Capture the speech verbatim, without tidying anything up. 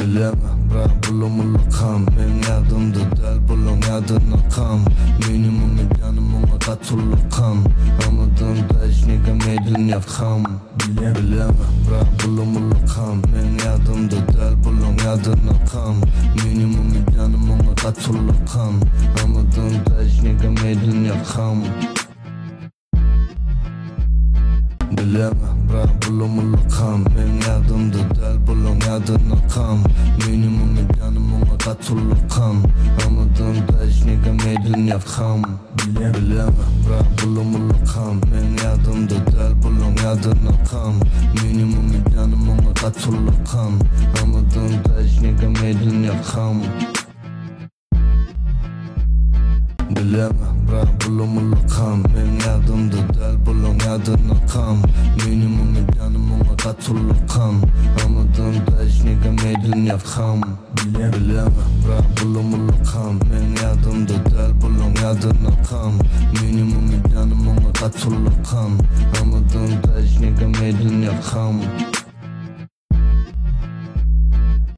Bilemem bırak bulumulu kam. Ben yadımda del bulun yadına kam. Minimum imkanımına katullu kam. Anladığım da hiç nigamedin yakam. Bilemem bırak bulumulu kam. Ben yadımda del bulun yadına kam. Minimum imkanımına katullu kam. Anladığım da hiç nigamedin yakam. Bilemem bırak bulumulu kam. Ben yadımda del bulun yadına kam. Minimum imkanımına katullu kam. Anladığım da hiç nigamedin yakam. Bilemem bırak bulumulu kam. Ben yadımda del bulun yadına kam. Minimum imkanımına katullu kam. Anladığım da hiç nigamedin yakam. Bilemem bırak bulumulu kam. Ben yadımda del bulun yadına kam. Minimum imkanımına katullu kam. Anladığım da hiç nigamedin yakam. Bilemem bırak bulumulu kam. Ben yadımda del bulun yadına kam. Minimum imkanımına katullu kam. Anladığım da hiç nigamedin yakam.